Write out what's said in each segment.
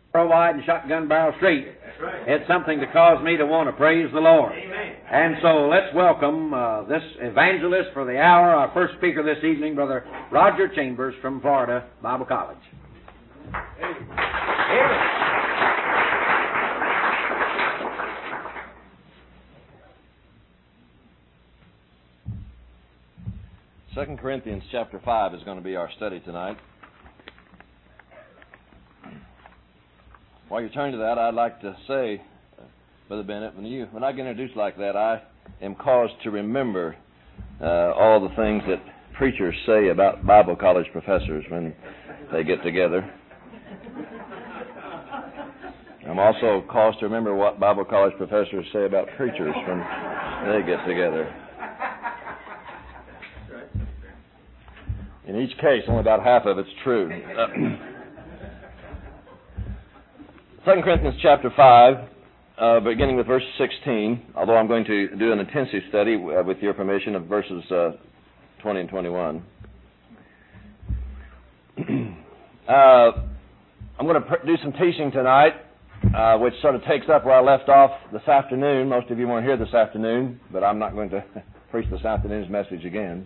Wide and Shotgun Barrel Street. That's right. It's something to cause me to want to praise the Lord. Amen. And so let's welcome this evangelist for the hour, our first speaker this evening, Brother Roger Chambers from Florida Bible College. Here. 2 Corinthians chapter 5 is going to be our study tonight. While you're turning to that, I'd like to say, Brother Bennett, when I get introduced like that, I am caused to remember all the things that preachers say about Bible college professors when they get together. I'm also caused to remember what Bible college professors say about preachers when they get together. In each case, only about half of it's true. 2 Corinthians chapter 5, beginning with verse 16, although I'm going to do an intensive study, with your permission, of verses 20 and 21. I'm going to do some teaching tonight, which sort of takes up where I left off this afternoon. Most of you weren't here this afternoon, but I'm not going to preach this afternoon's message again.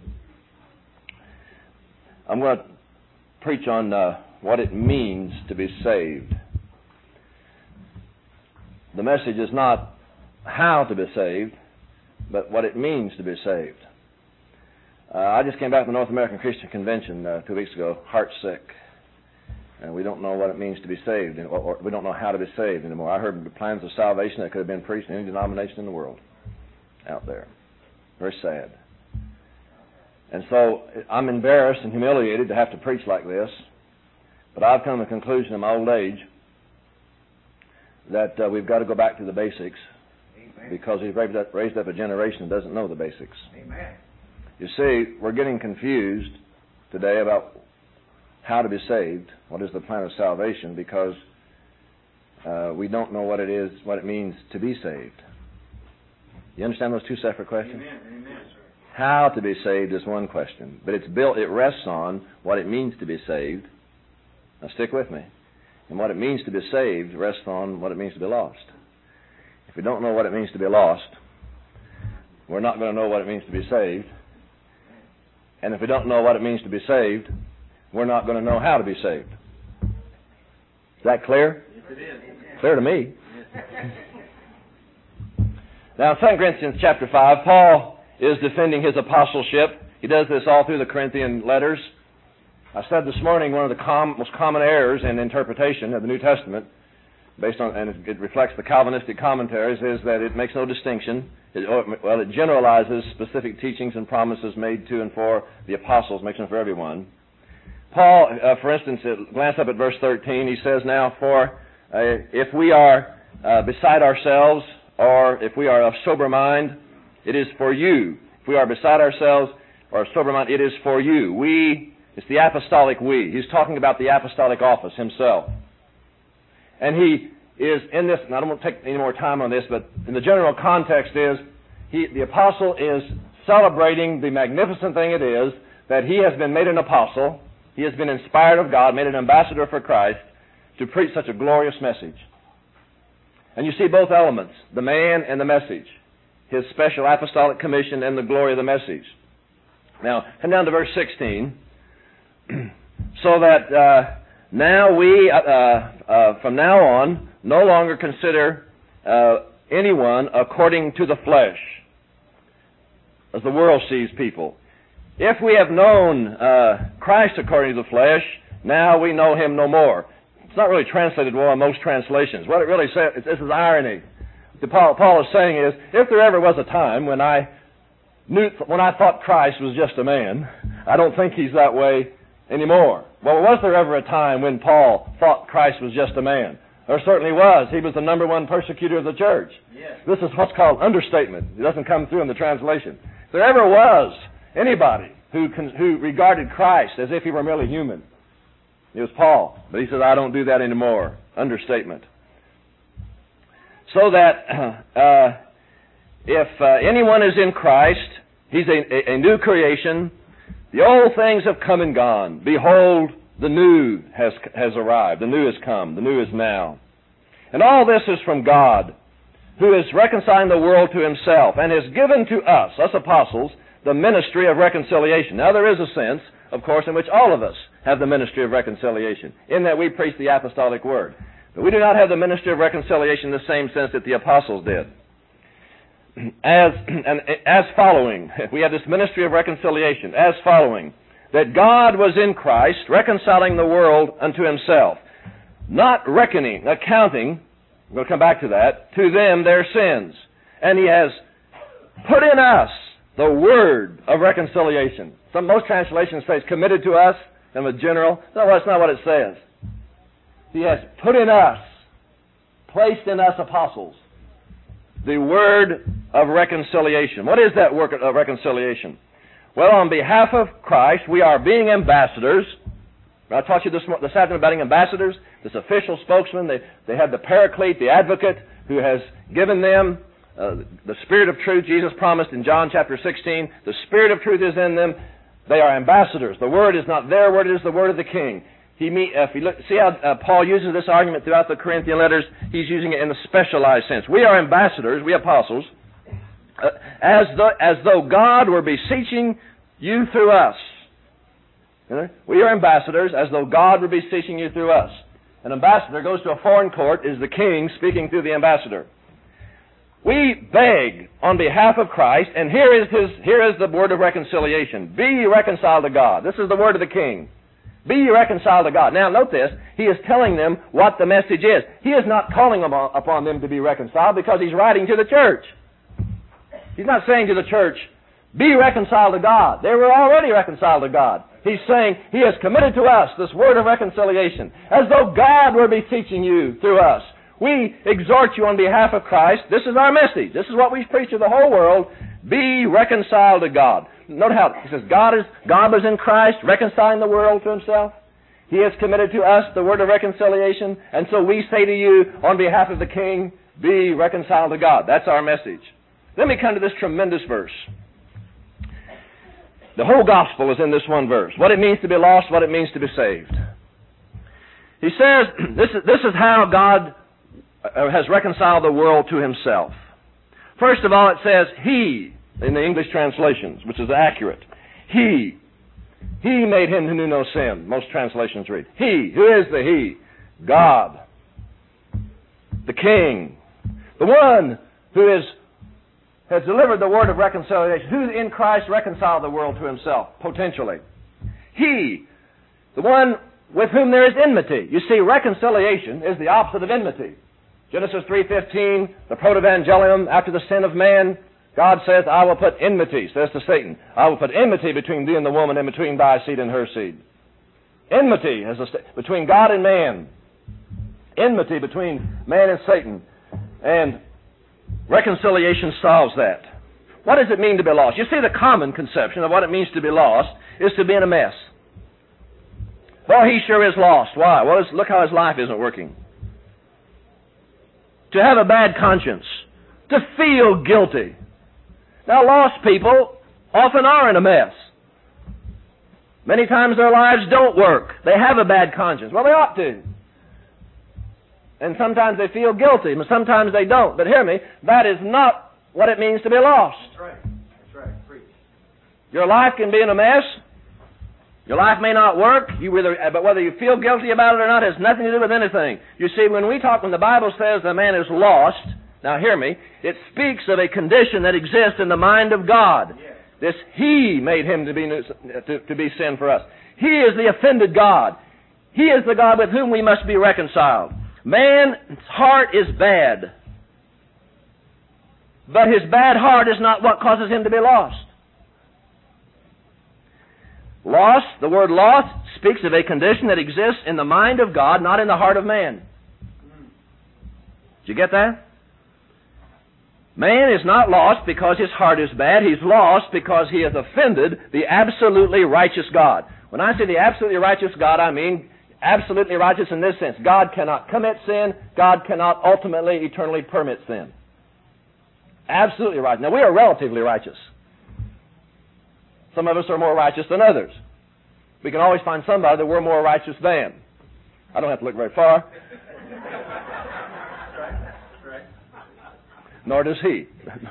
I'm going to preach on what it means to be saved. The message is not how to be saved, but what it means to be saved. I just came back from the North American Christian Convention 2 weeks ago, heart sick. And we don't know what it means to be saved, or we don't know how to be saved anymore. I heard the plans of salvation that could have been preached in any denomination in the world out there. Very sad. And so I'm embarrassed and humiliated to have to preach like this, but I've come to the conclusion in my old age that we've got to go back to the basics. Amen. Because we've raised up a generation that doesn't know the basics. Amen. You see, we're getting confused today about how to be saved, what is the plan of salvation, because we don't know what it means to be saved. You understand those two separate questions? Amen. Amen, sir. How to be saved is one question, but it rests on what it means to be saved. Now stick with me. And what it means to be saved rests on what it means to be lost. If we don't know what it means to be lost, we're not going to know what it means to be saved. And if we don't know what it means to be saved, we're not going to know how to be saved. Is that clear? Yes, it is. Clear to me. Now, 2 Corinthians chapter 5, Paul is defending his apostleship. He does this all through the Corinthian letters. I said this morning one of the most common errors in interpretation of the New Testament, and it reflects the Calvinistic commentaries, is that it makes no distinction. It generalizes specific teachings and promises made to and for the apostles, makes them for everyone. Paul, for instance, glance up at verse 13. He says, now, for if we are beside ourselves, or if we are of sober mind, it is for you. If we are beside ourselves or of sober mind, it is for you. It's the apostolic we. He's talking about the apostolic office himself. And he is in this, and I don't want to take any more time on this, but in the general context is, the apostle is celebrating the magnificent thing it is that he has been made an apostle. He has been inspired of God, made an ambassador for Christ, to preach such a glorious message. And you see both elements, the man and the message, his special apostolic commission and the glory of the message. Now, come down to verse 16. So that now we, from now on, no longer consider anyone according to the flesh, as the world sees people. If we have known Christ according to the flesh, now we know him no more. It's not really translated well in most translations. What it really says, this is irony. What Paul is saying is, if there ever was a time when I thought Christ was just a man, I don't think he's that way anymore. Well, was there ever a time when Paul thought Christ was just a man? There certainly was. He was the number one persecutor of the church. Yes. This is what's called understatement. It doesn't come through in the translation. If there ever was anybody who regarded Christ as if he were merely human, it was Paul. But he says, I don't do that anymore. Understatement. So that if anyone is in Christ, he's a new creation. The old things have come and gone. Behold, the new has arrived. The new has come. The new is now. And all this is from God, who is reconciling the world to himself and has given to us apostles, the ministry of reconciliation. Now there is a sense, of course, in which all of us have the ministry of reconciliation, in that we preach the apostolic word. But we do not have the ministry of reconciliation in the same sense that the apostles did. As following, we have this ministry of reconciliation, as following, that God was in Christ reconciling the world unto himself, not accounting, we'll come back to that, to them their sins. And he has put in us the word of reconciliation. Most translations say committed to us, and with general. No, that's not what it says. He has put in us, placed in us apostles, the word of reconciliation. What is that work of reconciliation? Well, on behalf of Christ, we are being ambassadors. I taught you this afternoon about being ambassadors, this official spokesman. They have the paraclete, the advocate, who has given them the Spirit of truth. Jesus promised in John chapter 16, the Spirit of truth is in them. They are ambassadors. The word is not their word, it is the word of the King. See how Paul uses this argument throughout the Corinthian letters? He's using it in the specialized sense. We are ambassadors, we apostles, as though God were beseeching you through us. We are ambassadors as though God were beseeching you through us. An ambassador goes to a foreign court, is the king speaking through the ambassador. We beg on behalf of Christ, and here is the word of reconciliation. Be ye reconciled to God. This is the word of the king. Be ye reconciled to God. Now note this, he is telling them what the message is. He is not calling upon them to be reconciled because he's writing to the church. He's not saying to the church, be reconciled to God. They were already reconciled to God. He's saying he has committed to us this word of reconciliation, as though God were beseeching you through us. We exhort you on behalf of Christ. This is our message. This is what we preach to the whole world. Be reconciled to God. Note how he says God was in Christ, reconciling the world to himself. He has committed to us the word of reconciliation, and so we say to you on behalf of the King, be reconciled to God. That's our message. Then we come to this tremendous verse. The whole gospel is in this one verse. What it means to be lost, what it means to be saved. He says, this is how God has reconciled the world to himself. First of all, it says he, in the English translations, which is accurate. He made him who knew no sin. Most translations read. He. Who is the he? God. The King. The one who has delivered the word of reconciliation. Who in Christ reconciled the world to himself, potentially. He. The one with whom there is enmity. You see, reconciliation is the opposite of enmity. Genesis 3:15, the protevangelium, after the sin of man, God says, I will put enmity, says to Satan, I will put enmity between thee and the woman and between thy seed and her seed. Enmity between God and man. Enmity between man and Satan. And reconciliation solves that. What does it mean to be lost? You see, the common conception of what it means to be lost is to be in a mess. Well, he sure is lost. Why? Well, look how his life isn't working. To have a bad conscience. To feel guilty. Now, lost people often are in a mess. Many times their lives don't work. They have a bad conscience. Well, they ought to. And sometimes they feel guilty, but sometimes they don't. But hear me, that is not what it means to be lost. That's right. That's right. Preach. Your life can be in a mess. Your life may not work, but whether you feel guilty about it or not has nothing to do with anything. You see, when the Bible says the man is lost, now hear me, it speaks of a condition that exists in the mind of God. Yes. This he made him to be sin for us. He is the offended God. He is the God with whom we must be reconciled. Man's heart is bad. But his bad heart is not what causes him to be lost. Lost, the word lost, speaks of a condition that exists in the mind of God, not in the heart of man. Did you get that? Man is not lost because his heart is bad. He's lost because he has offended the absolutely righteous God. When I say the absolutely righteous God, I mean absolutely righteous in this sense. God cannot commit sin. God cannot ultimately, eternally permit sin. Absolutely righteous. Now, we are relatively righteous. Some of us are more righteous than others. We can always find somebody that we're more righteous than. I don't have to look very far. Right. Nor does he.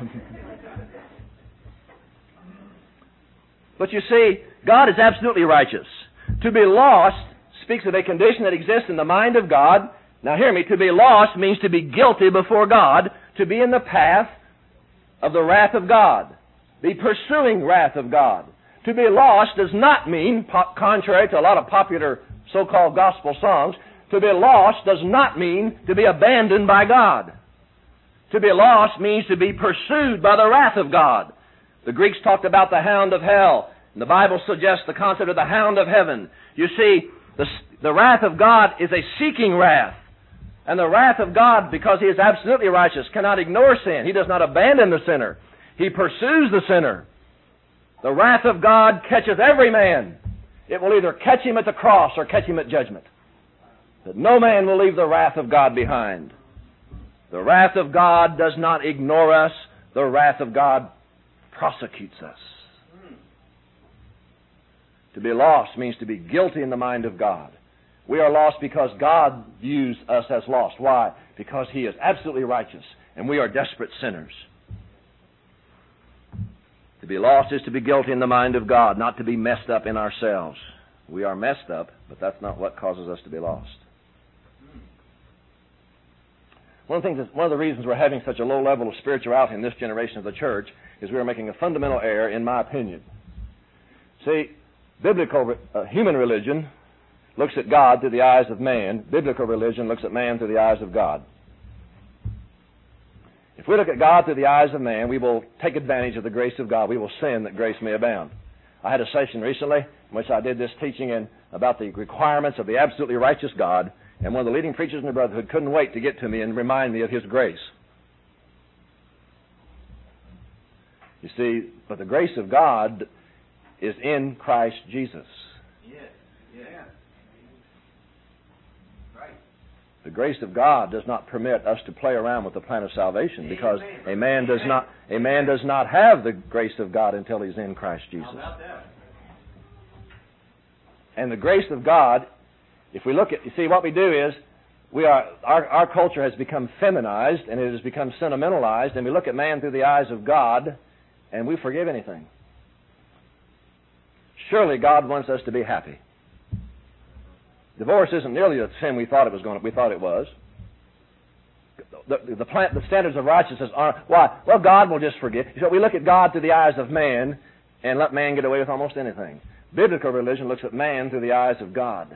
But you see, God is absolutely righteous. To be lost speaks of a condition that exists in the mind of God. Now hear me, to be lost means to be guilty before God, to be in the path of the wrath of God, the pursuing wrath of God. To be lost does not mean, contrary to a lot of popular so-called gospel songs, to be lost does not mean to be abandoned by God. To be lost means to be pursued by the wrath of God. The Greeks talked about the hound of hell, and the Bible suggests the concept of the hound of heaven. You see, the wrath of God is a seeking wrath. And the wrath of God, because He is absolutely righteous, cannot ignore sin. He does not abandon the sinner. He pursues the sinner. The wrath of God catches every man. It will either catch him at the cross or catch him at judgment. But no man will leave the wrath of God behind. The wrath of God does not ignore us. The wrath of God prosecutes us. To be lost means to be guilty in the mind of God. We are lost because God views us as lost. Why? Because He is absolutely righteous, and we are desperate sinners. To be lost is to be guilty in the mind of God, not to be messed up in ourselves. We are messed up, but that's not what causes us to be lost. One of the reasons we're having such a low level of spirituality in this generation of the church is we are making a fundamental error, in my opinion. See, biblical human religion looks at God through the eyes of man. Biblical religion looks at man through the eyes of God. If we look at God through the eyes of man, we will take advantage of the grace of God. We will sin that grace may abound. I had a session recently in which I did this teaching about the requirements of the absolutely righteous God, and one of the leading preachers in the brotherhood couldn't wait to get to me and remind me of His grace. You see, but the grace of God is in Christ Jesus. Yeah. Right. The grace of God does not permit us to play around with the plan of salvation, because a man does not have the grace of God until he's in Christ Jesus. How about that? And the grace of God, if we look at, you see, what we do is our culture has become feminized and it has become sentimentalized, and we look at man through the eyes of God and we forgive anything. Surely God wants us to be happy. Divorce isn't nearly the sin we thought it was. The standards of righteousness are, why? Well, God will just forgive. So we look at God through the eyes of man and let man get away with almost anything. Biblical religion looks at man through the eyes of God.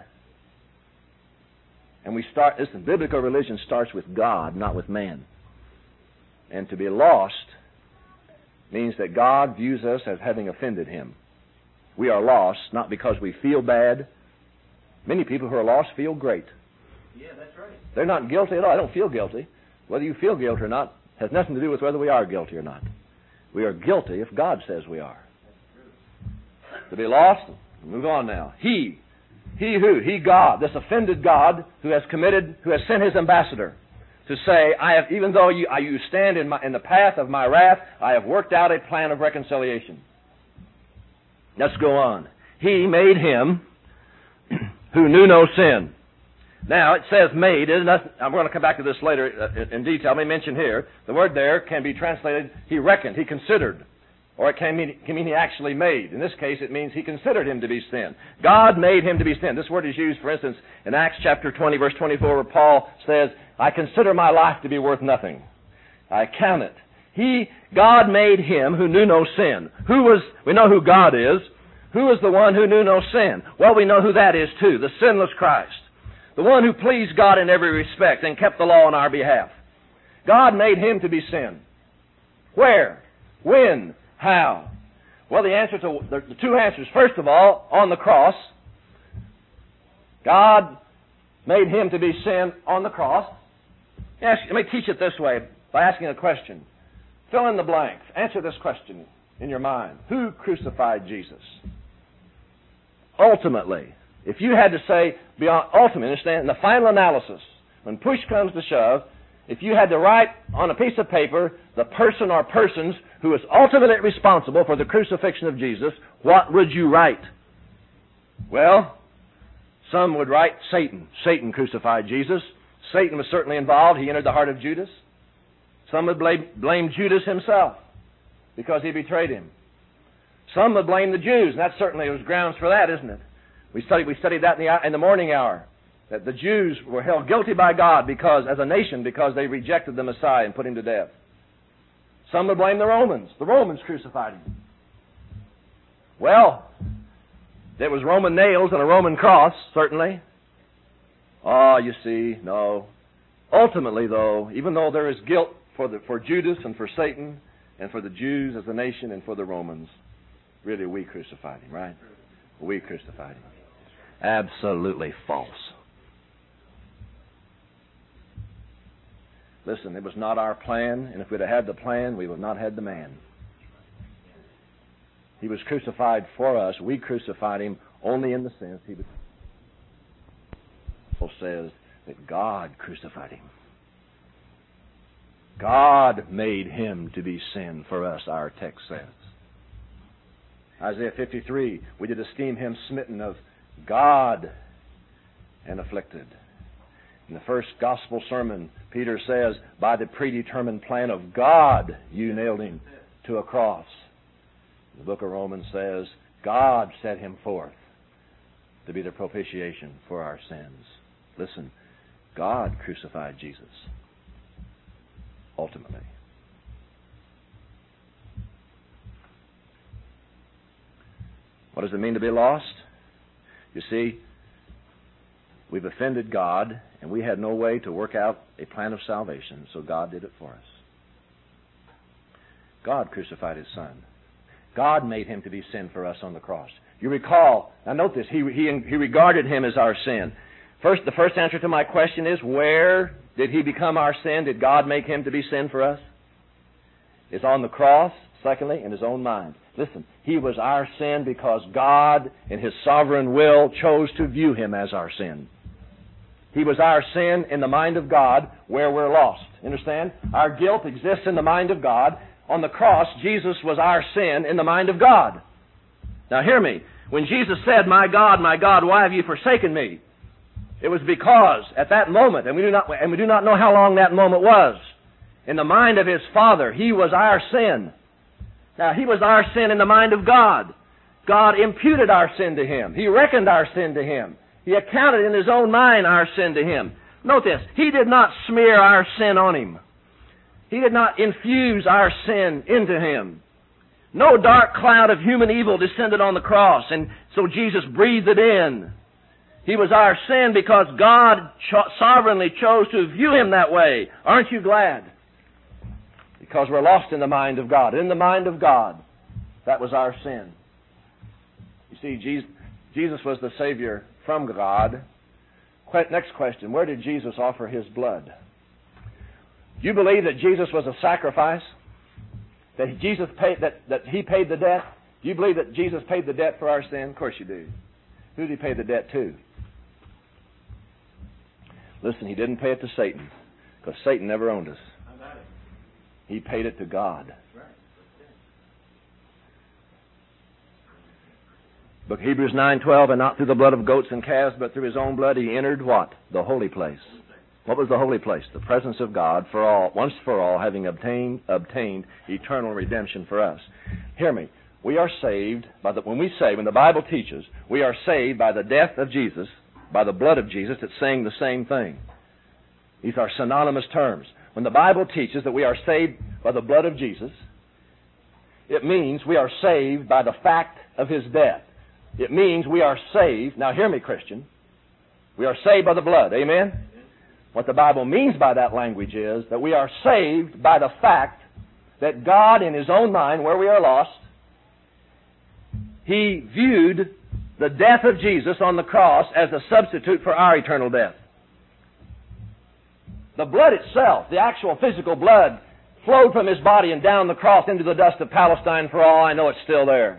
And biblical religion starts with God, not with man. And to be lost means that God views us as having offended Him. We are lost not because we feel bad. Many people who are lost feel great. Yeah, that's right. They're not guilty at all. I don't feel guilty. Whether you feel guilty or not has nothing to do with whether we are guilty or not. We are guilty if God says we are. To be lost, move on now. He, God, this offended God who has sent His ambassador to say, even though you stand in the path of my wrath, I have worked out a plan of reconciliation. Let's go on. He made Him who knew no sin. Now, it says made. I'm going to come back to this later in detail. Let me mention here, the word there can be translated, He reckoned, He considered. Or it can mean He actually made. In this case, it means He considered Him to be sin. God made Him to be sin. This word is used, for instance, in Acts chapter 20, verse 24, where Paul says, I consider my life to be worth nothing. I count it. God made Him who knew no sin. We know who God is. Who is the one who knew no sin? Well, we know who that is too, the sinless Christ. The one who pleased God in every respect and kept the law on our behalf. God made Him to be sin. Where? When? How? Well, the two answers. First of all, on the cross. God made Him to be sin on the cross. Let me teach it this way by asking a question. Fill in the blanks. Answer this question in your mind. Who crucified Jesus? Ultimately. If you had to say beyond ultimate, understand, in the final analysis, when push comes to shove, if you had to write on a piece of paper the person or persons who is ultimately responsible for the crucifixion of Jesus, what would you write? Well, some would write Satan. Satan crucified Jesus. Satan was certainly involved. He entered the heart of Judas. Some would blame Judas himself because he betrayed him. Some would blame the Jews, and that certainly was grounds for that, isn't it? We studied that in the morning hour, that the Jews were held guilty by God as a nation because they rejected the Messiah and put him to death. Some would blame the Romans. The Romans crucified him. Well, there was Roman nails and a Roman cross, certainly. Oh, you see, no. Ultimately, though, even though there is guilt for Judas and for Satan and for the Jews as a nation and for the Romans, really we crucified him, right? We crucified him. Absolutely false. Listen, it was not our plan, and if we'd have had the plan, we would not have had the man. He was crucified for us. We crucified him only in the sense he was. The Bible says that God crucified him. God made him to be sin for us, our text says. Isaiah 53, we did esteem him smitten of God and afflicted. In the first gospel sermon, Peter says, by the predetermined plan of God, you nailed him to a cross. The book of Romans says, God set him forth to be the propitiation for our sins. Listen, God crucified Jesus, ultimately. What does it mean to be lost? You see, we've offended God, and we had no way to work out a plan of salvation, so God did it for us. God crucified his Son. God made him to be sin for us on the cross. You recall, now note this, he regarded him as our sin. The first answer to my question is, where did he become our sin? Did God make him to be sin for us? It's on the cross, secondly, in his own mind. Listen, he was our sin because God, in his sovereign will, chose to view him as our sin. He was our sin in the mind of God where we're lost. Understand? Our guilt exists in the mind of God. On the cross, Jesus was our sin in the mind of God. Now hear me. When Jesus said, my God, why have you forsaken me? It was because at that moment, and we do not know how long that moment was, in the mind of his Father, he was our sin. Now, he was our sin in the mind of God. God imputed our sin to him. He reckoned our sin to him. He accounted in his own mind our sin to him. Note this. He did not smear our sin on him. He did not infuse our sin into him. No dark cloud of human evil descended on the cross, and so Jesus breathed it in. He was our sin because God sovereignly chose to view him that way. Aren't you glad? Because we're lost in the mind of God. In the mind of God, that was our sin. You see, Jesus was the Savior from God. Next question, where did Jesus offer his blood? Do you believe that Jesus was a sacrifice? That he paid the debt? Do you believe that Jesus paid the debt for our sin? Of course you do. Who did he pay the debt to? Listen, he didn't pay it to Satan, because Satan never owned us. He paid it to God. Book Hebrews 9:12, and not through the blood of goats and calves, but through his own blood he entered what? The holy place. What was the holy place? The presence of God for all, once for all, having obtained eternal redemption for us. Hear me. We are saved when the Bible teaches, we are saved by the death of Jesus, by the blood of Jesus. It's saying the same thing. These are synonymous terms. When the Bible teaches that we are saved by the blood of Jesus, it means we are saved by the fact of his death. It means we are saved. Now hear me, Christian. We are saved by the blood. Amen? What the Bible means by that language is that we are saved by the fact that God, in his own mind, where we are lost, he viewed the death of Jesus on the cross as a substitute for our eternal death. The blood itself, the actual physical blood, flowed from his body and down the cross into the dust of Palestine. For all I know, it's still there.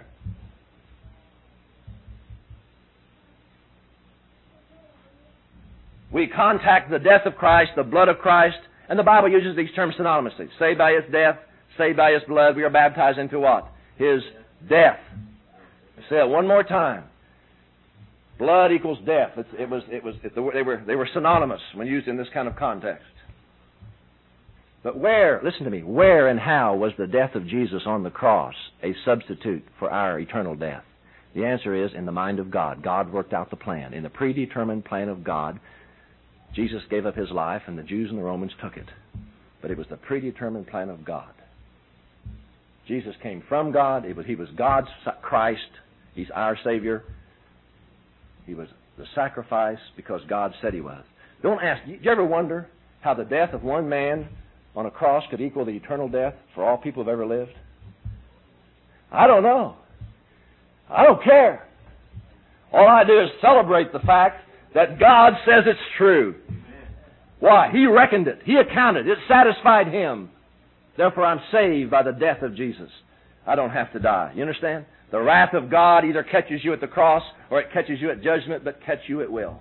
We contact the death of Christ, the blood of Christ, and the Bible uses these terms synonymously. Saved by his death, saved by his blood. We are baptized into what? His death. Say it one more time. Blood equals death. They were synonymous when used in this kind of context. But listen to me, where and how was the death of Jesus on the cross a substitute for our eternal death? The answer is in the mind of God. God worked out the plan. In the predetermined plan of God, Jesus gave up his life and the Jews and the Romans took it. But it was the predetermined plan of God. Jesus came from God. He was God's Christ. He's our Savior. He was the sacrifice because God said he was. Don't ask, do you ever wonder how the death of one man on a cross could equal the eternal death for all people who have ever lived? I don't know. I don't care. All I do is celebrate the fact that God says it's true. Why? He reckoned it. He accounted. It satisfied him. Therefore, I'm saved by the death of Jesus. I don't have to die. You understand? The wrath of God either catches you at the cross or it catches you at judgment, but catch you it will.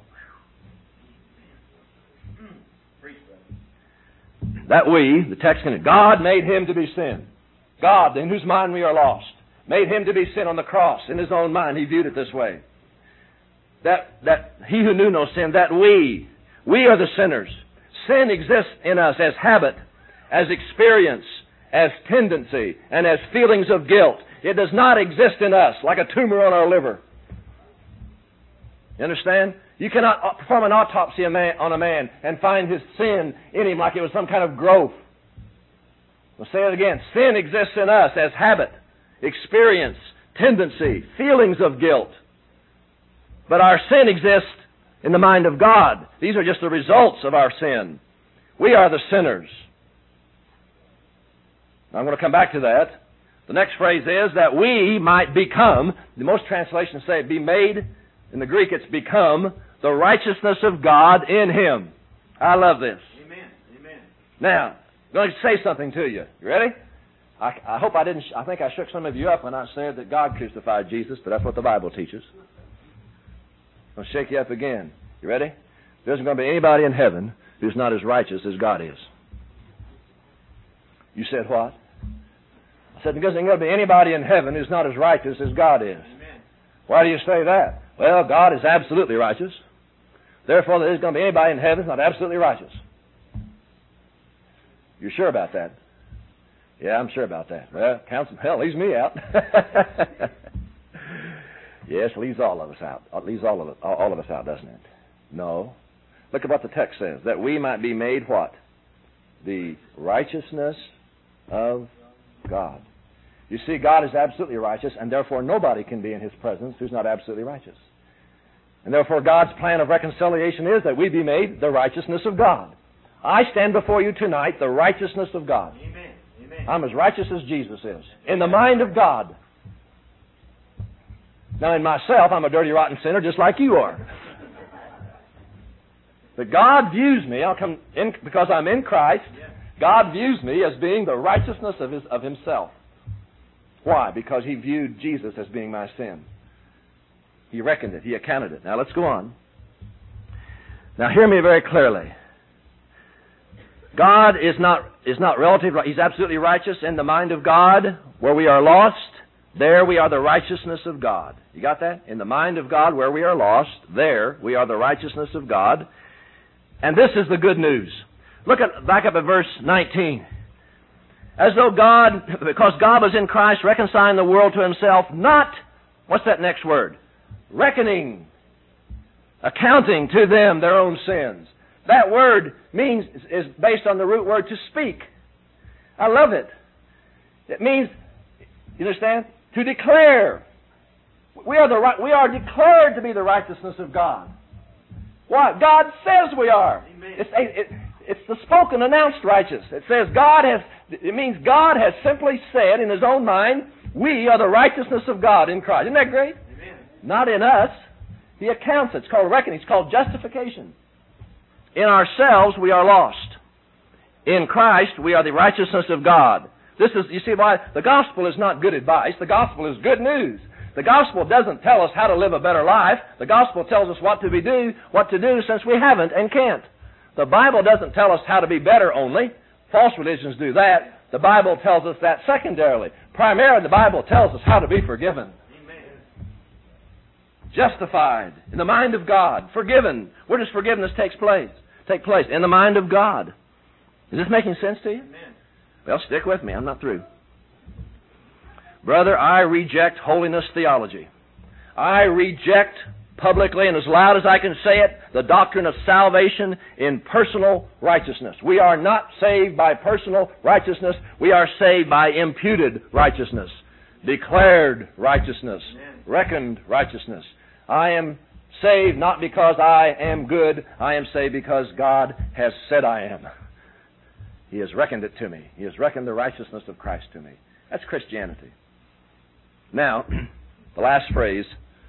That the text can, God made him to be sin. God, in whose mind we are lost, made him to be sin on the cross. In his own mind, he viewed it this way. That he who knew no sin, that we are the sinners. Sin exists in us as habit, as experience, as tendency, and as feelings of guilt. It does not exist in us like a tumor on our liver. You understand? You cannot perform an autopsy on a man and find his sin in him like it was some kind of growth. I'll say it again. Sin exists in us as habit, experience, tendency, feelings of guilt. But our sin exists in the mind of God. These are just the results of our sin. We are the sinners. Now, I'm going to come back to that. The next phrase is that we might become, most translations say be made. In the Greek, it's become the righteousness of God in him. I love this. Amen. Amen. Now, I'm going to say something to you. You ready? I hope I didn't. I think I shook some of you up when I said that God crucified Jesus, but that's what the Bible teaches. I'll shake you up again. You ready? There isn't going to be anybody in heaven who's not as righteous as God is. You said what? I said, there isn't going to be anybody in heaven who's not as righteous as God is. Amen. Why do you say that? Well, God is absolutely righteous. Therefore, there isn't going to be anybody in heaven who's not absolutely righteous. You're sure about that? Yeah, I'm sure about that. Well, hell, leaves me out. Yes, leaves all of us out. It leaves all of us out, doesn't it? No. Look at what the text says. That we might be made what? The righteousness of God. You see, God is absolutely righteous, and therefore nobody can be in his presence who's not absolutely righteous. And therefore God's plan of reconciliation is that we be made the righteousness of God. I stand before you tonight the righteousness of God. Amen. Amen. I'm as righteous as Jesus is. In the mind of God. Now in myself, I'm a dirty, rotten sinner just like you are. But God views me, because I'm in Christ, God views me as being the righteousness of himself. Why? Because he viewed Jesus as being my sin. He reckoned it. He accounted it. Now let's go on. Now hear me very clearly. God is not relative. He's absolutely righteous in the mind of God. Where we are lost, there we are the righteousness of God. You got that? In the mind of God, where we are lost, there we are the righteousness of God. And this is the good news. Back up at verse 19. As though because God was in Christ reconciling the world to himself, not, what's that next word? Reckoning, accounting to them their own sins. That word is based on the root word to speak. I love it. It means, you understand? To declare. We are declared to be the righteousness of God. Why? God says we are. Amen. It's the spoken, announced righteous. It means God has simply said in his own mind, we are the righteousness of God in Christ. Isn't that great? Amen. Not in us. He accounts it. It's called reckoning. It's called justification. In ourselves, we are lost. In Christ, we are the righteousness of God. You see why? The gospel is not good advice. The gospel is good news. The gospel doesn't tell us how to live a better life. The gospel tells us what to do since we haven't and can't. The Bible doesn't tell us how to be better only. False religions do that. The Bible tells us that secondarily. Primarily, the Bible tells us how to be forgiven. Amen. justified in the mind of God, forgiven. Where does forgiveness take place? In the mind of God. Is this making sense to you? Amen. Well, stick with me. I'm not through. Brother, I reject holiness theology. I reject publicly and as loud as I can say it, the doctrine of salvation in personal righteousness. We are not saved by personal righteousness. We are saved by imputed righteousness, declared righteousness, reckoned righteousness. I am saved not because I am good. I am saved because God has said I am. He has reckoned it to me. He has reckoned the righteousness of Christ to me. That's Christianity. Now, the last phrase,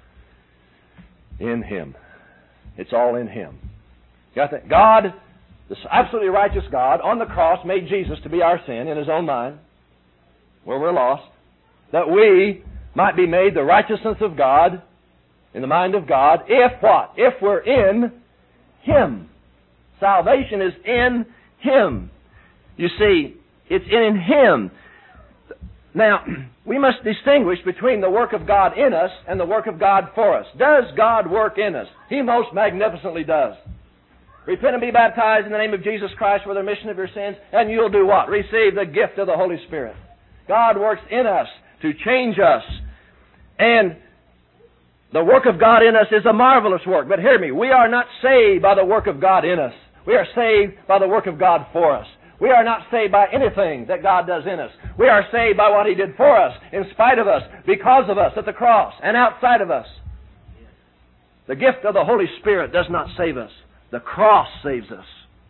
in Him. It's all in Him. Got that? God, this absolutely righteous God, on the cross made Jesus to be our sin in His own mind, where we're lost, that we might be made the righteousness of God in the mind of God, if what? If we're in Him. Salvation is in Him. You see, it's in Him. Now, we must distinguish between the work of God in us and the work of God for us. Does God work in us? He most magnificently does. Repent and be baptized in the name of Jesus Christ for the remission of your sins, and you'll do what? Receive the gift of the Holy Spirit. God works in us to change us. And the work of God in us is a marvelous work. But hear me, we are not saved by the work of God in us. We are saved by the work of God for us. We are not saved by anything that God does in us. We are saved by what He did for us, in spite of us, because of us at the cross, and outside of us. The gift of the Holy Spirit does not save us. The cross saves us.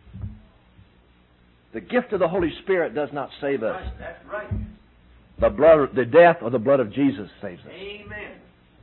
The gift of the Holy Spirit does not save us. That's right. The death or the blood of Jesus saves us. Amen.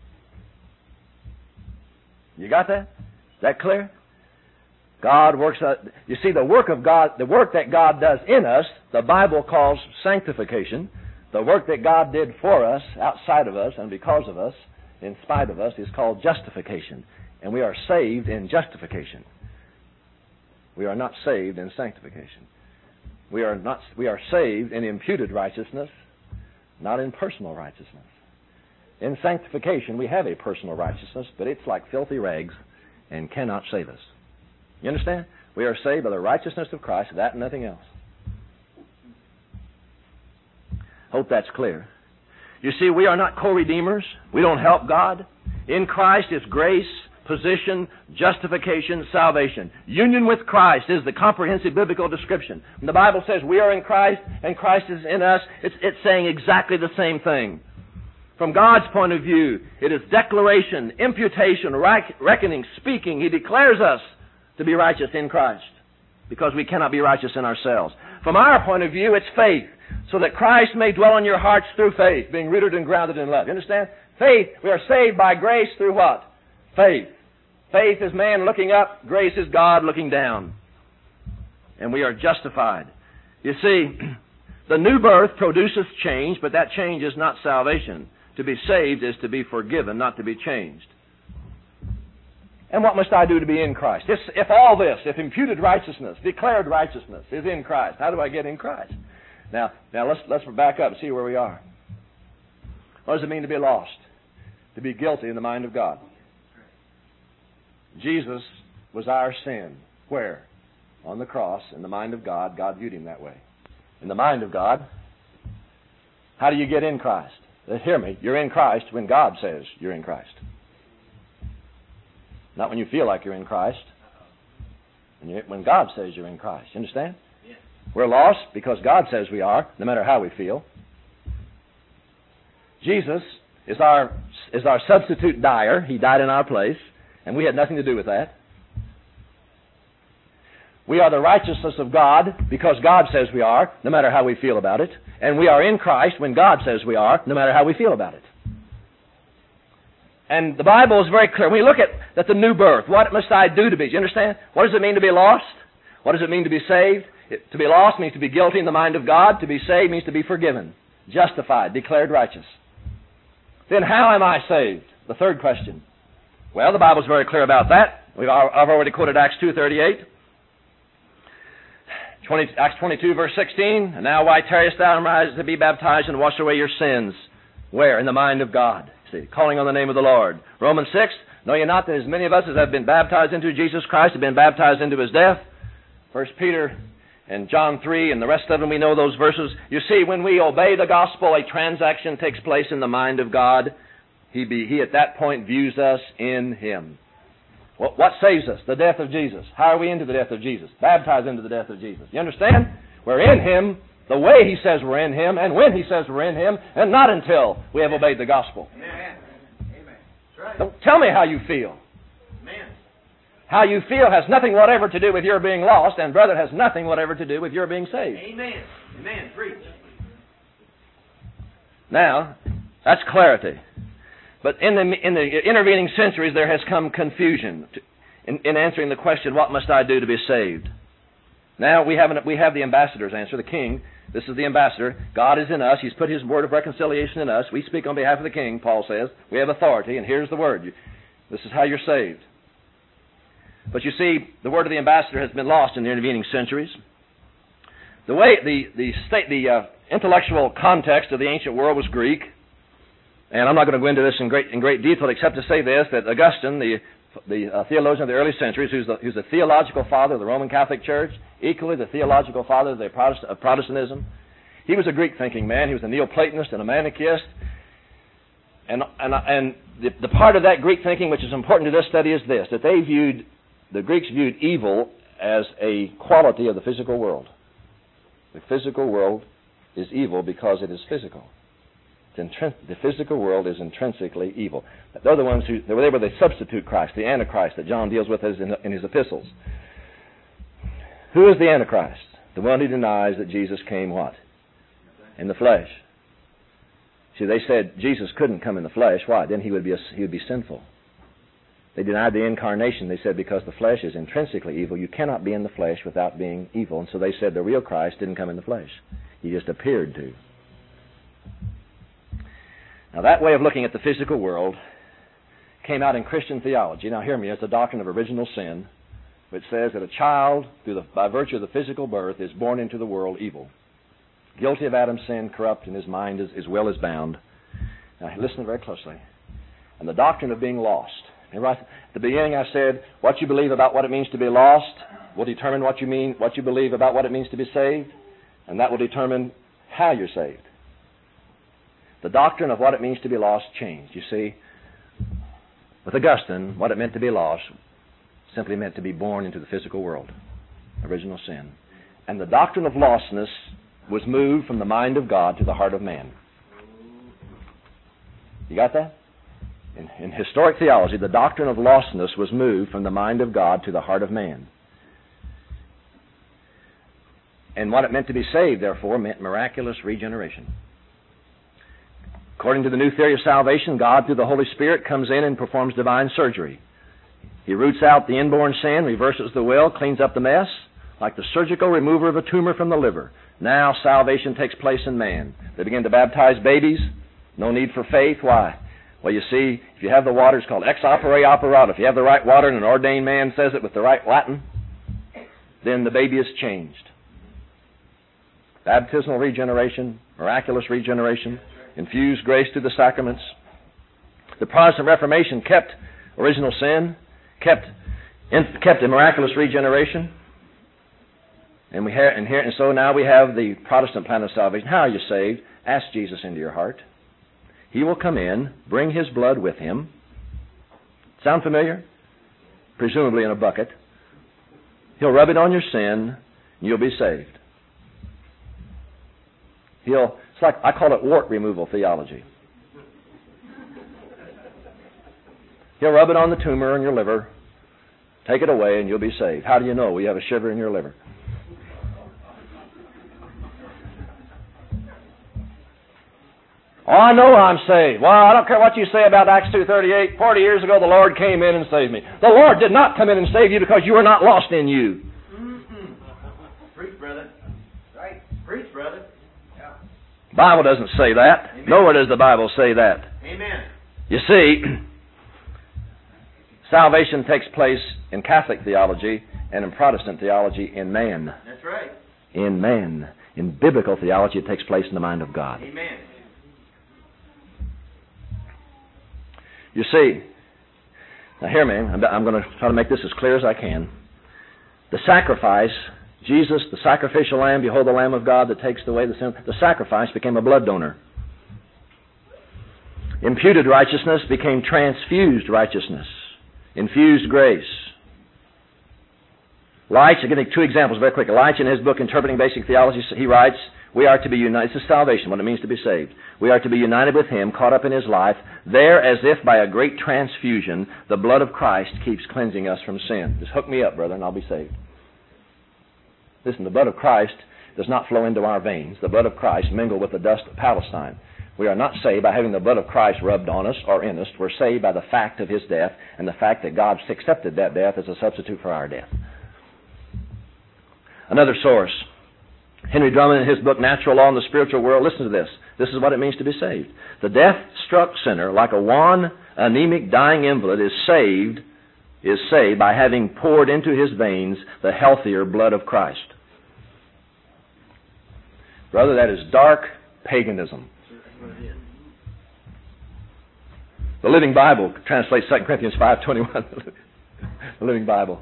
You got that? Is that clear? God works out. You see, the work of God, the work that God does in us, the Bible calls sanctification. The work that God did for us, outside of us, and because of us, in spite of us, is called justification. And we are saved in justification. We are not saved in sanctification. We are saved in imputed righteousness, not in personal righteousness. In sanctification, we have a personal righteousness, but it's like filthy rags and cannot save us. You understand? We are saved by the righteousness of Christ, that and nothing else. Hope that's clear. You see, we are not co-redeemers. We don't help God. In Christ is grace, position, justification, salvation. Union with Christ is the comprehensive biblical description. When the Bible says we are in Christ and Christ is in us, it's saying exactly the same thing. From God's point of view, it is declaration, imputation, reckoning, speaking. He declares us to be righteous in Christ, because we cannot be righteous in ourselves. From our point of view, it's faith, so that Christ may dwell in your hearts through faith, being rooted and grounded in love. You understand? Faith, we are saved by grace through what? Faith. Faith is man looking up, grace is God looking down. And we are justified. You see, the new birth produces change, but that change is not salvation. To be saved is to be forgiven, not to be changed. And what must I do to be in Christ? If imputed righteousness, declared righteousness is in Christ, how do I get in Christ? Now let's back up and see where we are. What does it mean to be lost? To be guilty in the mind of God. Jesus was our sin. Where? On the cross, in the mind of God. God viewed Him that way. In the mind of God. How do you get in Christ? Hear me. You're in Christ when God says you're in Christ. Not when you feel like you're in Christ. When God says you're in Christ. You understand? Yes. We're lost because God says we are, no matter how we feel. Jesus is our substitute dyer. He died in our place, and we had nothing to do with that. We are the righteousness of God because God says we are, no matter how we feel about it. And we are in Christ when God says we are, no matter how we feel about it. And the Bible is very clear. When we look at the new birth, what must I do to be? Do you understand? What does it mean to be lost? What does it mean to be saved? To be lost means to be guilty in the mind of God. To be saved means to be forgiven, justified, declared righteous. Then how am I saved? The third question. Well, the Bible is very clear about that. I've already quoted Acts 2:38. Acts 22, verse 16. And now why tarriest thou and rise to be baptized and wash away your sins? Where? In the mind of God. emergency, calling on the name of the Lord. Romans 6, know ye not that as many of us as have been baptized into Jesus Christ have been baptized into His death? 1 Peter and John 3 and the rest of them, we know those verses. You see, when we obey the gospel, a transaction takes place in the mind of God. He at that point views us in Him. What saves us? The death of Jesus. How are we into the death of Jesus? Baptized into the death of Jesus. You understand? We're in Him the way He says we're in Him and when He says we're in Him, and not until we have obeyed the gospel. Amen. Amen. That's right. Don't tell me how you feel. Amen. How you feel has nothing whatever to do with your being lost, and brother, has nothing whatever to do with your being saved. Amen. Amen. Preach. Now, that's clarity. But in the intervening centuries, there has come confusion in answering the question, what must I do to be saved? Now we have the ambassador's answer, the king. This is the ambassador. God is in us. He's put His word of reconciliation in us. We speak on behalf of the king, Paul says. We have authority, and here's the word. This is how you're saved. But you see, the word of the ambassador has been lost in the intervening centuries. The way the intellectual context of the ancient world was Greek. And I'm not going to go into this in great detail, except to say this, that Augustine, the theologian of the early centuries, who's the theological father of the Roman Catholic Church, equally the theological father of Protestantism, he was a Greek-thinking man. He was a Neoplatonist and a Manichaeist. And the part of that Greek thinking which is important to this study is this, that the Greeks viewed evil as a quality of the physical world. The physical world is evil because it is physical. The physical world is intrinsically evil. They're the ones they were the substitute Christ, the Antichrist that John deals with in his epistles. Who is the Antichrist? The one who denies that Jesus came what? In the flesh. See, they said Jesus couldn't come in the flesh. Why? Then he would be sinful. They denied the incarnation. They said because the flesh is intrinsically evil, you cannot be in the flesh without being evil. And so they said the real Christ didn't come in the flesh. He just appeared to. Now that way of looking at the physical world came out in Christian theology. Now hear me, it's a doctrine of original sin, which says that a child, by virtue of the physical birth, is born into the world evil. Guilty of Adam's sin, corrupt, and his mind his will is bound. Now listen very closely. And the doctrine of being lost. And right at the beginning I said, what you believe about what it means to be lost will determine what you believe about what it means to be saved, and that will determine how you're saved. The doctrine of what it means to be lost changed. You see, with Augustine, what it meant to be lost simply meant to be born into the physical world, original sin. And the doctrine of lostness was moved from the mind of God to the heart of man. You got that? In historic theology, the doctrine of lostness was moved from the mind of God to the heart of man. And what it meant to be saved, therefore, meant miraculous regeneration. According to the new theory of salvation, God, through the Holy Spirit, comes in and performs divine surgery. He roots out the inborn sin, reverses the will, cleans up the mess, like the surgical remover of a tumor from the liver. Now salvation takes place in man. They begin to baptize babies. No need for faith. Why? Well, you see, if you have the water, it's called ex opere operato. If you have the right water and an ordained man says it with the right Latin, then the baby is changed. Baptismal regeneration, miraculous regeneration, infused grace through the sacraments. The Protestant Reformation kept original sin, kept a miraculous regeneration, and so now we have the Protestant plan of salvation. How are you saved? Ask Jesus into your heart. He will come in, bring His blood with Him. Sound familiar? Presumably in a bucket. He'll rub it on your sin, and you'll be saved. It's like, I call it wart removal theology. He'll rub it on the tumor in your liver, take it away, and you'll be saved. How do you know? Well, you have a shiver in your liver. Oh, I know I'm saved. Well, I don't care what you say about Acts 2:38. 40 years ago, the Lord came in and saved me. The Lord did not come in and save you because you were not lost in you. Preach, brother. Right. Preach, brother. Yeah. The Bible doesn't say that. Amen. Nowhere does the Bible say that. Amen. You see, salvation takes place in Catholic theology and in Protestant theology in man. That's right. In man. In biblical theology, it takes place in the mind of God. Amen. You see, now hear me, I'm going to try to make this as clear as I can. The sacrifice, Jesus, the sacrificial lamb, behold the Lamb of God that takes away the sin. The sacrifice became a blood donor. Imputed righteousness became transfused righteousness. Infused grace. Leitch, I'm going to give 2 examples very quickly. Leitch, in his book Interpreting Basic Theology, he writes, we are to be united. This is salvation, what it means to be saved. We are to be united with Him, caught up in His life. There, as if by a great transfusion, the blood of Christ keeps cleansing us from sin. Just hook me up, brother, and I'll be saved. Listen, the blood of Christ does not flow into our veins. The blood of Christ mingled with the dust of Palestine. We are not saved by having the blood of Christ rubbed on us or in us. We're saved by the fact of His death and the fact that God accepted that death as a substitute for our death. Another source. Henry Drummond, in his book Natural Law in the Spiritual World, listen to this. This is what it means to be saved. The death-struck sinner, like a wan, anemic, dying invalid, is saved by having poured into his veins the healthier blood of Christ. Brother, that is dark paganism. The Living Bible translates 2 Corinthians 5:21. The Living Bible.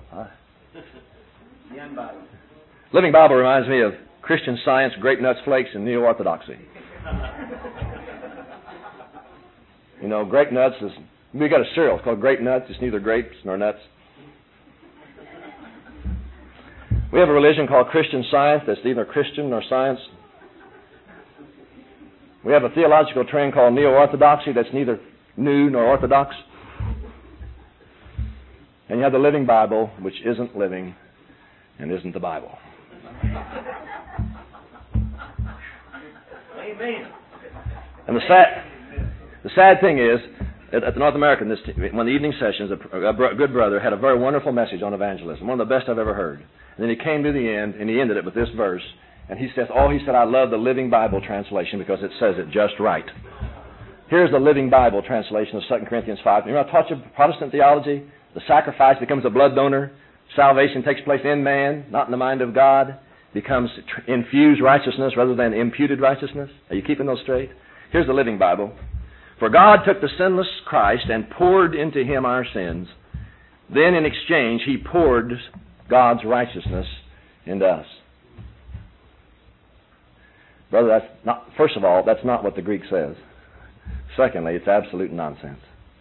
Living Bible reminds me of Christian Science, Grape Nuts Flakes, and Neo-Orthodoxy. You know, Grape Nuts is... We got a cereal. It's called Grape Nuts. It's neither grapes nor nuts. We have a religion called Christian Science that's neither Christian nor science. We have a theological trend called Neo-Orthodoxy that's neither new nor orthodox. And you have the Living Bible, which isn't living and isn't the Bible. Amen. And the sad thing is, at the North American, one of the evening sessions, a good brother had a very wonderful message on evangelism, one of the best I've ever heard. And then he came to the end, and he ended it with this verse. And he said, I love the Living Bible translation because it says it just right. Here's the Living Bible translation of 2 Corinthians 5. You know, I taught you Protestant theology. The sacrifice becomes a blood donor. Salvation takes place in man, not in the mind of God. Becomes infused righteousness rather than imputed righteousness. Are you keeping those straight? Here's the Living Bible. For God took the sinless Christ and poured into Him our sins. Then in exchange, He poured God's righteousness into us. Brother, first of all, that's not what the Greek says. Secondly, it's absolute nonsense.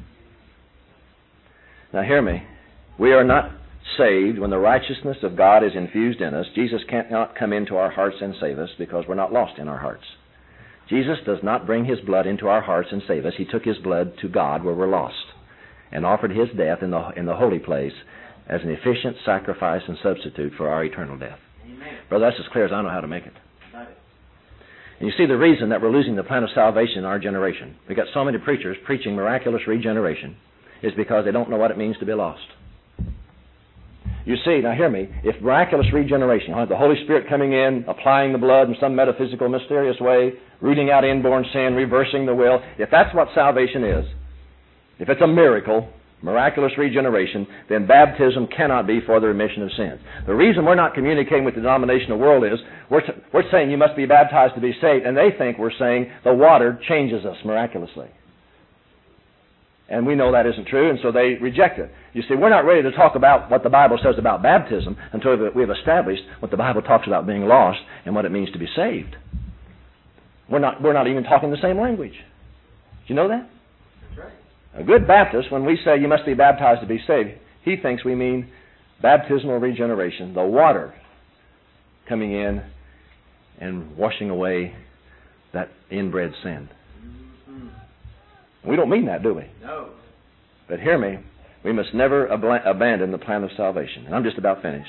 Now hear me. We are not saved when the righteousness of God is infused in us. Jesus cannot come into our hearts and save us because we're not lost in our hearts. Jesus does not bring His blood into our hearts and save us. He took His blood to God where we're lost and offered His death in the holy place as an efficient sacrifice and substitute for our eternal death. Amen. Brother, that's as clear as I know how to make it. And you see the reason that we're losing the plan of salvation in our generation. We've got so many preachers preaching miraculous regeneration is because they don't know what it means to be lost. You see, now hear me, if miraculous regeneration, the Holy Spirit coming in, applying the blood in some metaphysical, mysterious way, rooting out inborn sin, reversing the will, if that's what salvation is, if it's a miracle, miraculous regeneration, then baptism cannot be for the remission of sins. The reason we're not communicating with the denominational world is we're saying you must be baptized to be saved, and they think we're saying the water changes us miraculously. And we know that isn't true, and so they reject it. You see, we're not ready to talk about what the Bible says about baptism until we've established what the Bible talks about being lost and what it means to be saved. We're not even talking the same language. Do you know that? That's right. A good Baptist, when we say you must be baptized to be saved, he thinks we mean baptismal regeneration, the water coming in and washing away that inbred sin. We don't mean that, do we? No. But hear me, we must never abandon the plan of salvation. And I'm just about finished.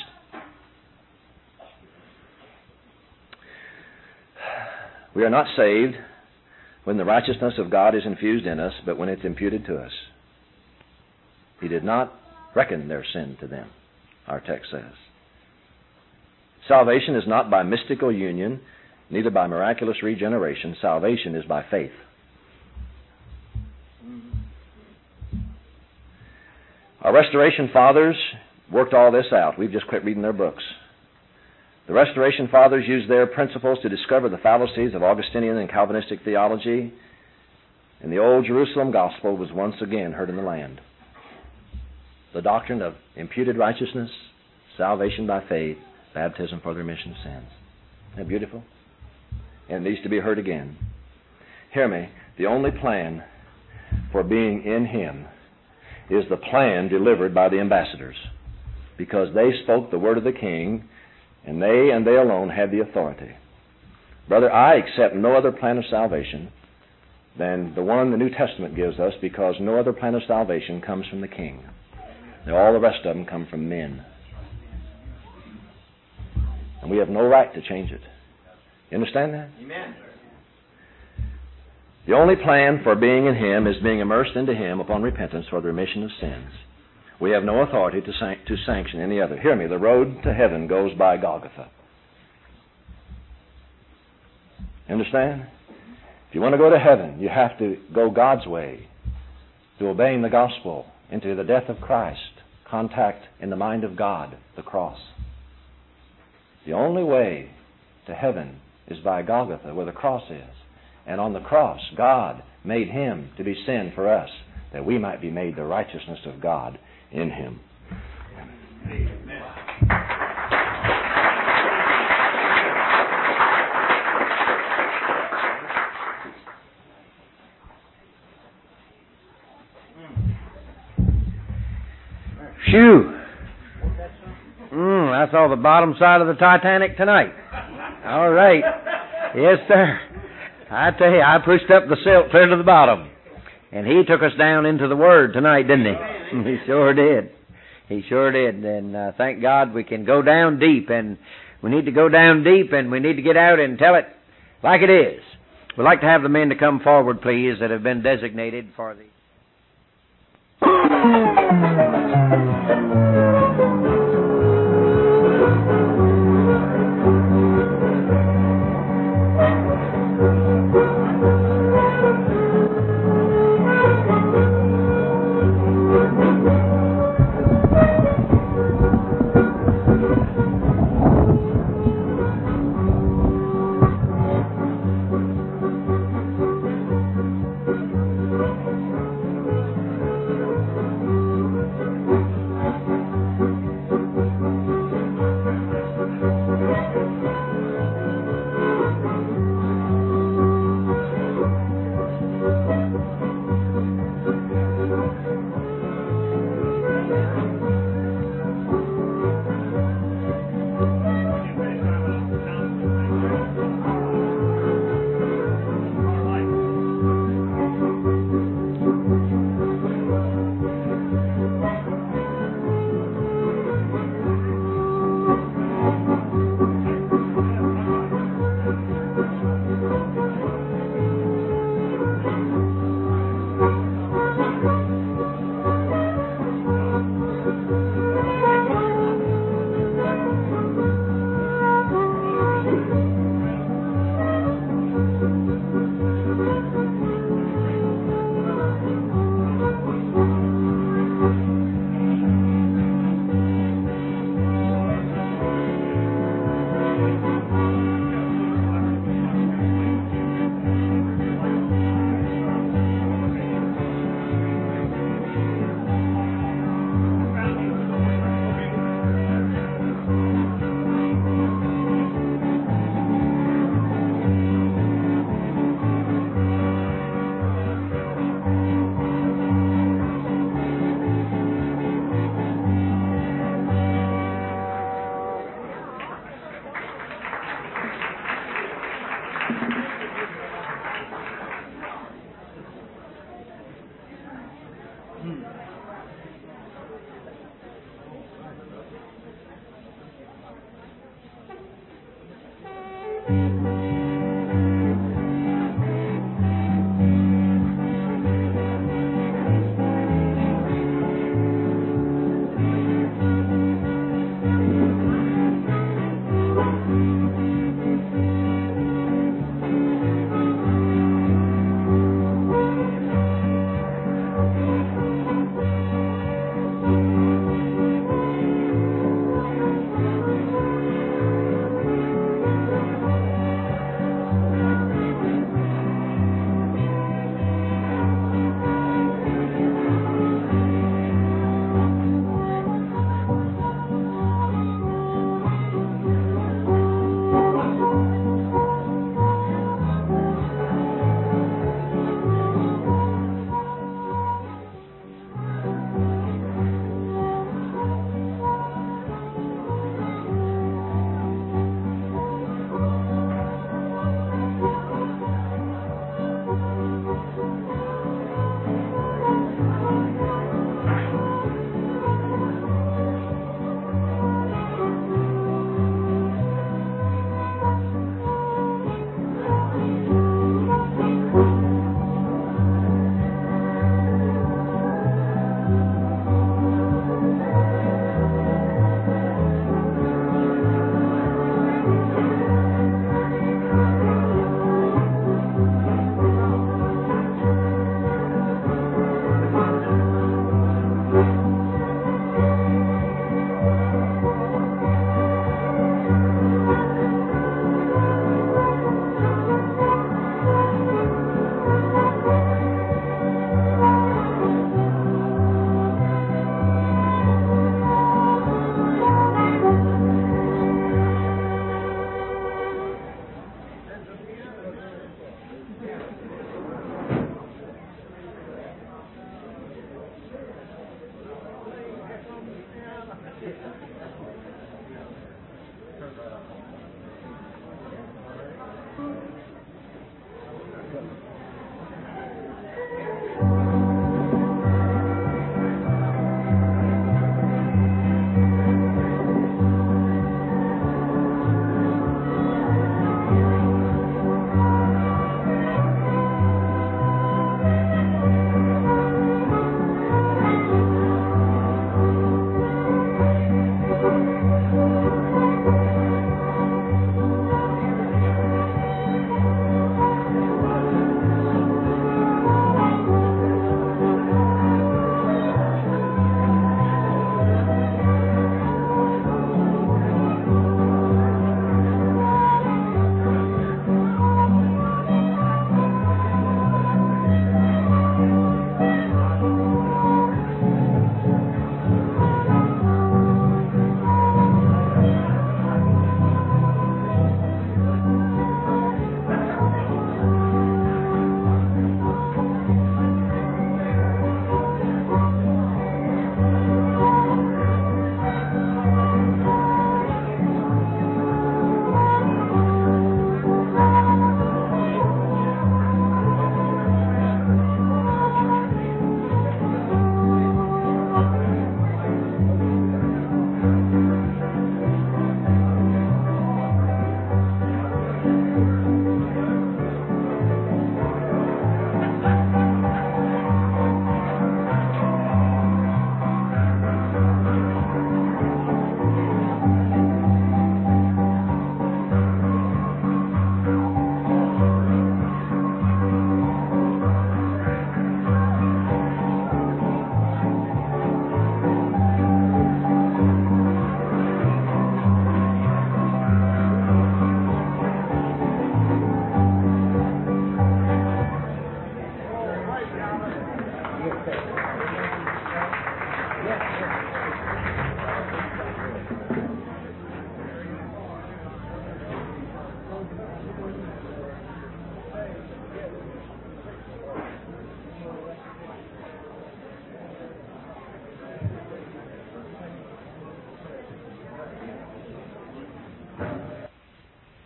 We are not saved when the righteousness of God is infused in us, but when it's imputed to us. He did not reckon their sin to them, our text says. Salvation is not by mystical union, neither by miraculous regeneration. Salvation is by faith. Our Restoration Fathers worked all this out. We've just quit reading their books. The Restoration Fathers used their principles to discover the fallacies of Augustinian and Calvinistic theology And the old Jerusalem gospel was once again heard in the land. The doctrine of imputed righteousness, salvation by faith, baptism for the remission of sins. Isn't that beautiful? And it needs to be heard again. Hear me. The only plan for being in Him is the plan delivered by the ambassadors, because they spoke the word of the King, and they alone had the authority. Brother, I accept no other plan of salvation than the one the New Testament gives us, because no other plan of salvation comes from the King. Now, all the rest of them come from men. And we have no right to change it. You understand that? Amen. The only plan for being in Him is being immersed into Him upon repentance for the remission of sins. We have no authority to sanction any other. Hear me, the road to heaven goes by Golgotha. Understand? If you want to go to heaven, you have to go God's way, to obeying the gospel, into the death of Christ, contact in the mind of God, the cross. The only way to heaven is by Golgotha, where the cross is. And on the cross, God made Him to be sin for us, that we might be made the righteousness of God in Him. Phew! I saw the bottom side of the Titanic tonight. All right. Yes, sir. I tell you, I pushed up the silt clear to the bottom. And He took us down into the Word tonight, didn't He? He sure did. He sure did. And thank God we can go down deep. And we need to go down deep, and we need to get out and tell it like it is. We'd like to have the men to come forward, please, that have been designated for the...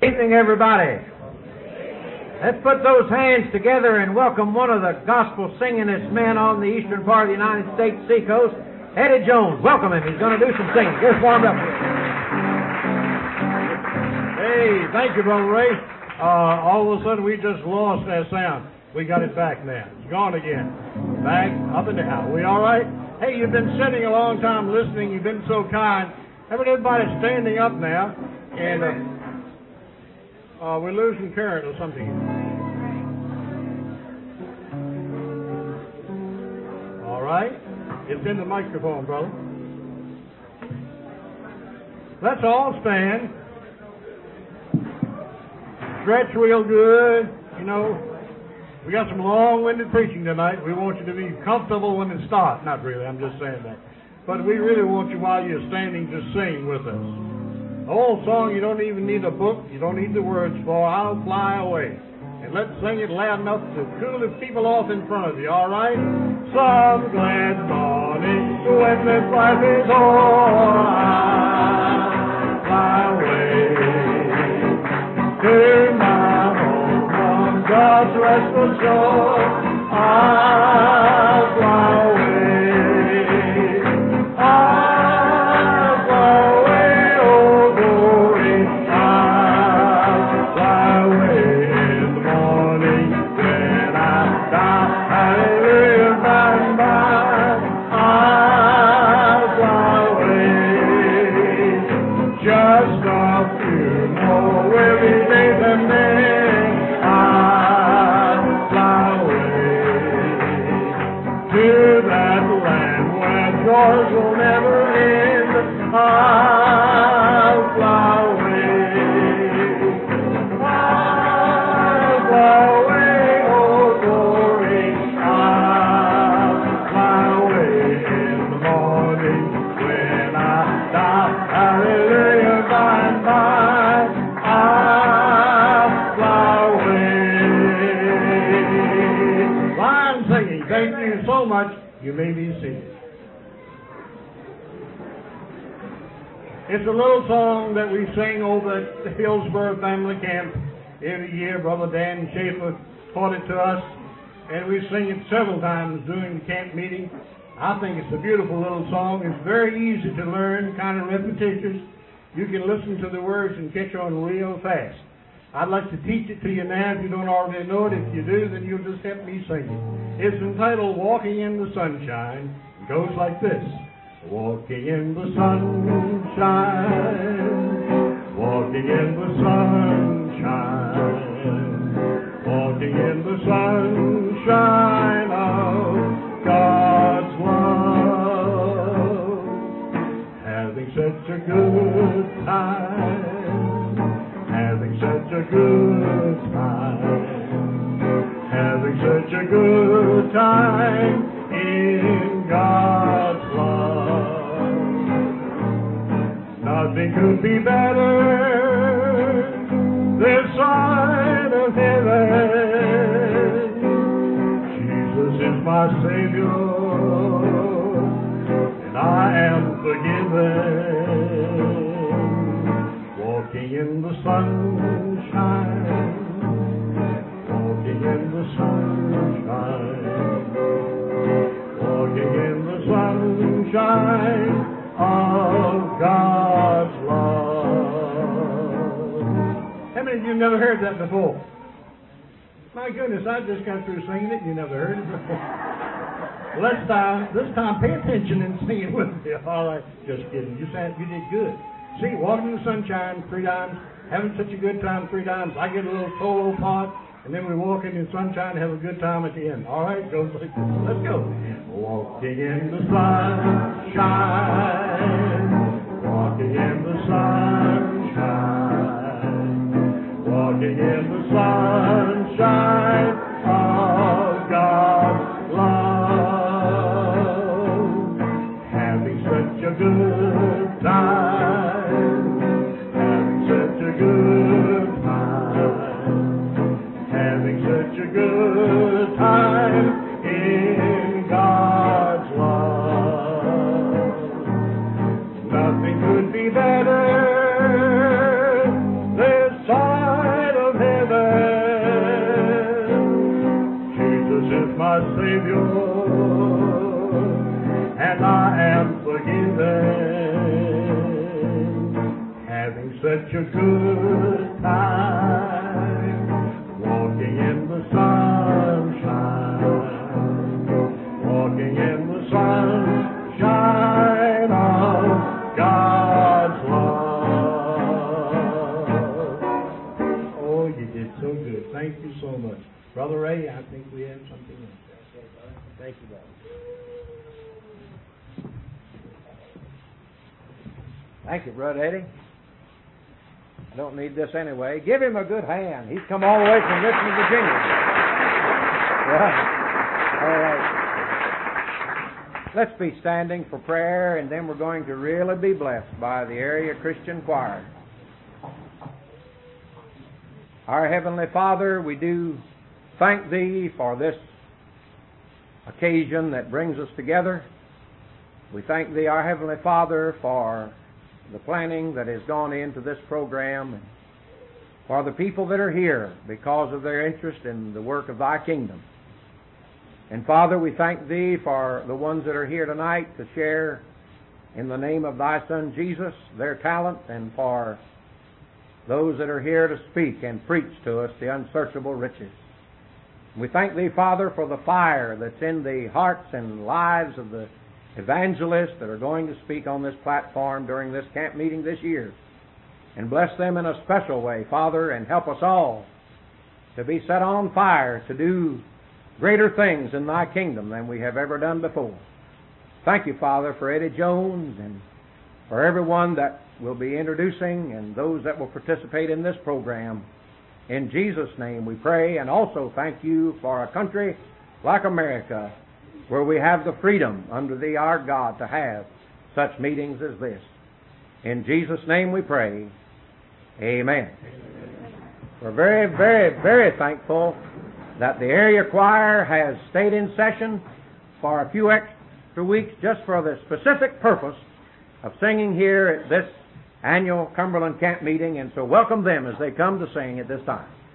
Evening, everybody. Let's put those hands together and welcome one of the gospel singingest men on the eastern part of the United States seacoast, Eddie Jones. Welcome him. He's going to do some singing. Get us warmed up. Hey, thank you, Brother Ray. All of a sudden, we just lost that sound. We got it back now. It's gone again. Back, up and down. We all right? Hey, you've been sitting a long time listening. You've been so kind. Everybody's standing up now, and we're losing current or something. All right. It's in the microphone, brother. Let's all stand. Stretch real good. You know, we got some long-winded preaching tonight. We want you to be comfortable when it starts. Not really, I'm just saying that. But we really want you, while you're standing, to sing with us. The whole song you don't even need a book, you don't need the words for. I'll fly away. And let's sing it loud enough to cool the people off in front of you, all right? Some glad morning when this life is o'er, I'll fly away to my home on God's restful shore. I'll fly away. I'll fly away, oh glory. I'll fly away in the morning when I die. Hallelujah, by and by. I'll fly away. Just a few more weary days and then I'll fly away to that land where joys will never end. I'll fly away. I'll fly away, oh glory. I'll fly away in the morning when I die. Hallelujah, by and by. I'll fly away. Line singing. Thank you so much. You may be seated. It's a little song that we sing over at the Hillsborough Family Camp every year. Brother Dan Schaefer taught it to us, and we sing it several times during the camp meeting. I think it's a beautiful little song. It's very easy to learn, kind of repetitious. You can listen to the words and catch on real fast. I'd like to teach it to you now if you don't already know it. If you do, then you'll just help me sing it. It's entitled Walking in the Sunshine. It goes like this. Walking in the sunshine, walking in the sunshine, walking in the sunshine of God's love, having such a good time, having such a good time, having such a good time in God's love. Nothing could be better this side of heaven. Jesus is my Savior, and I am forgiven. Walking in the sunshine, walking in the sunshine, walking in the sunshine of God's love. How many of you never heard that before? My goodness, I just got through singing it and you never heard it before. Well, this time pay attention and sing it with me. All right, just kidding. You did good. See, walking in the sunshine 3 times, having such a good time 3 times. I get a little solo part, and then we walk in the sunshine and have a good time at the end. All right, goes like this. Let's go. Walking in the sunshine, walking in the sunshine, walking in the sunshine of God's love, having such a good time, having such a good time, having such a good time in God's love. Nothing could be better this side Savior, and I am forgiven, having such a good time, walking in the sunshine, walking in the sunshine of God's love. Oh, you did so good. Thank you so much. Brother Ray, I think we have something else. Thank you, brother. Thank you, Brother Eddie. I don't need this anyway. Give him a good hand. He's come all the way from Richmond, Virginia. Right. All right. Let's be standing for prayer, and then we're going to really be blessed by the area Christian choir. Our Heavenly Father, we do thank Thee for this occasion that brings us together. We thank Thee, our Heavenly Father, for the planning that has gone into this program, and for the people that are here because of their interest in the work of Thy kingdom. And Father, we thank Thee for the ones that are here tonight to share in the name of Thy Son Jesus their talent, and for those that are here to speak and preach to us the unsearchable riches. We thank Thee, Father, for the fire that's in the hearts and lives of the evangelists that are going to speak on this platform during this camp meeting this year. And bless them in a special way, Father, and help us all to be set on fire to do greater things in Thy kingdom than we have ever done before. Thank you, Father, for Eddie Jones and for everyone that will be introducing and those that will participate in this program. In Jesus' name we pray, and also thank You for a country like America where we have the freedom under Thee, our God, to have such meetings as this. In Jesus' name we pray. Amen. We're very, very, very thankful that the area choir has stayed in session for a few extra weeks just for the specific purpose of singing here at this annual Cumberland Camp meeting, and so welcome them as they come to sing at this time.